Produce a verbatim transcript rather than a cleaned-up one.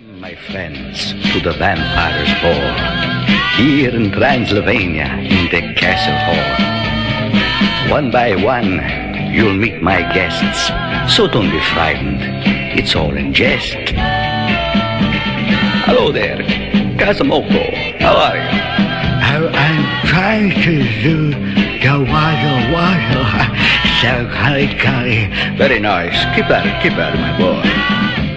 My friends, to the vampire's ball, here in Transylvania, in the castle hall. One by one, you'll meet my guests, so don't be frightened, it's all in jest. Hello there, Kazumoko, how are you? I, I'm trying to do the water water, so curry curry. Very nice, keep at it, keep at it, my boy.